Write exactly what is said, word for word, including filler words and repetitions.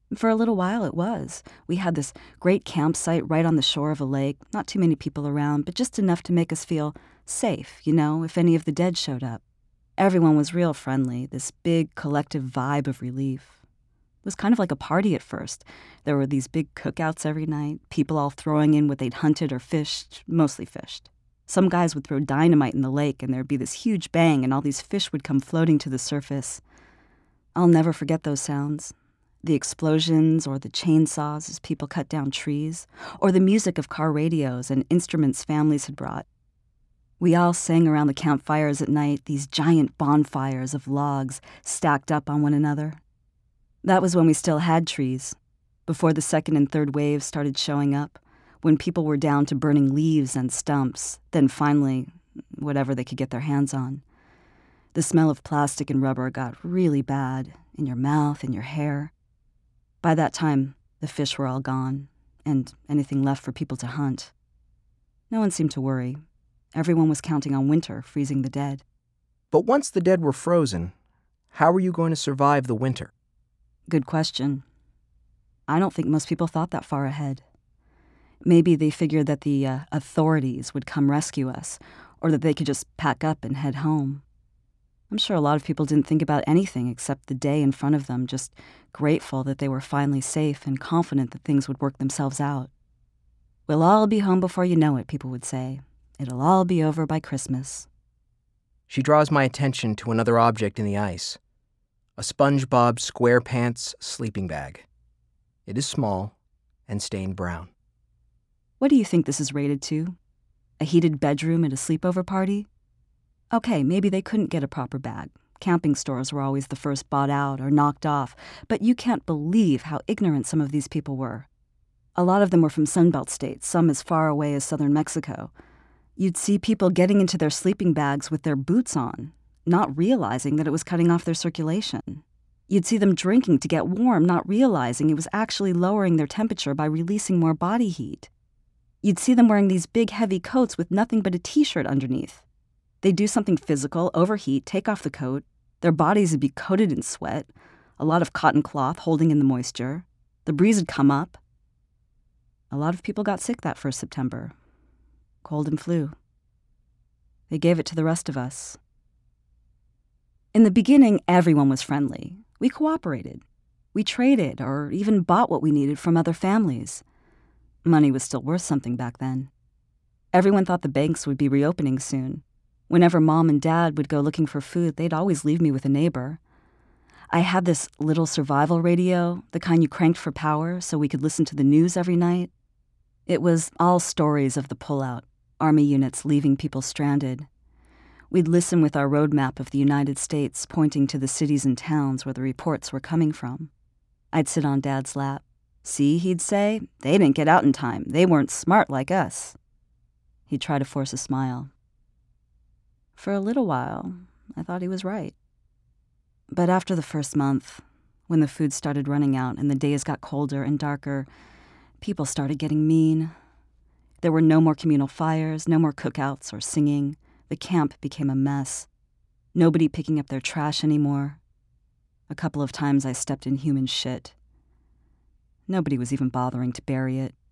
For a little while it was. We had this great campsite right on the shore of a lake, not too many people around, but just enough to make us feel safe, you know, if any of the dead showed up. Everyone was real friendly, this big collective vibe of relief. It was kind of like a party at first. There were these big cookouts every night, people all throwing in what they'd hunted or fished, mostly fished. Some guys would throw dynamite in the lake and there'd be this huge bang and all these fish would come floating to the surface. I'll never forget those sounds. The explosions or the chainsaws as people cut down trees, or the music of car radios and instruments families had brought. We all sang around the campfires at night, these giant bonfires of logs stacked up on one another. That was when we still had trees, before the second and third waves started showing up, when people were down to burning leaves and stumps, then finally, whatever they could get their hands on. The smell of plastic and rubber got really bad, in your mouth, in your hair. By that time, the fish were all gone, and anything left for people to hunt. No one seemed to worry. Everyone was counting on winter, freezing the dead. But once the dead were frozen, how were you going to survive the winter? Good question. I don't think most people thought that far ahead. Maybe they figured that the uh, authorities would come rescue us, or that they could just pack up and head home. I'm sure a lot of people didn't think about anything except the day in front of them, just grateful that they were finally safe and confident that things would work themselves out. We'll all be home before you know it, people would say. It'll all be over by Christmas. She draws my attention to another object in the ice. A SpongeBob SquarePants sleeping bag. It is small and stained brown. What do you think this is rated to? A heated bedroom at a sleepover party? Okay, maybe they couldn't get a proper bag. Camping stores were always the first bought out or knocked off, but you can't believe how ignorant some of these people were. A lot of them were from Sunbelt states, some as far away as southern Mexico. You'd see people getting into their sleeping bags with their boots on, not realizing that it was cutting off their circulation. You'd see them drinking to get warm, not realizing it was actually lowering their temperature by releasing more body heat. You'd see them wearing these big, heavy coats with nothing but a t-shirt underneath. They'd do something physical, overheat, take off the coat. Their bodies would be coated in sweat, a lot of cotton cloth holding in the moisture. The breeze would come up. A lot of people got sick that first September. Cold and flu. They gave it to the rest of us. In the beginning, everyone was friendly. We cooperated. We traded or even bought what we needed from other families. Money was still worth something back then. Everyone thought the banks would be reopening soon. Whenever Mom and Dad would go looking for food, they'd always leave me with a neighbor. I had this little survival radio, the kind you cranked for power so we could listen to the news every night. It was all stories of the pullout, Army units leaving people stranded. We'd listen with our road map of the United States pointing to the cities and towns where the reports were coming from. I'd sit on Dad's lap. See, he'd say, they didn't get out in time. They weren't smart like us. He'd try to force a smile. For a little while, I thought he was right. But after the first month, when the food started running out and the days got colder and darker, people started getting mean. There were no more communal fires, no more cookouts or singing. The camp became a mess. Nobody picking up their trash anymore. A couple of times I stepped in human shit. Nobody was even bothering to bury it.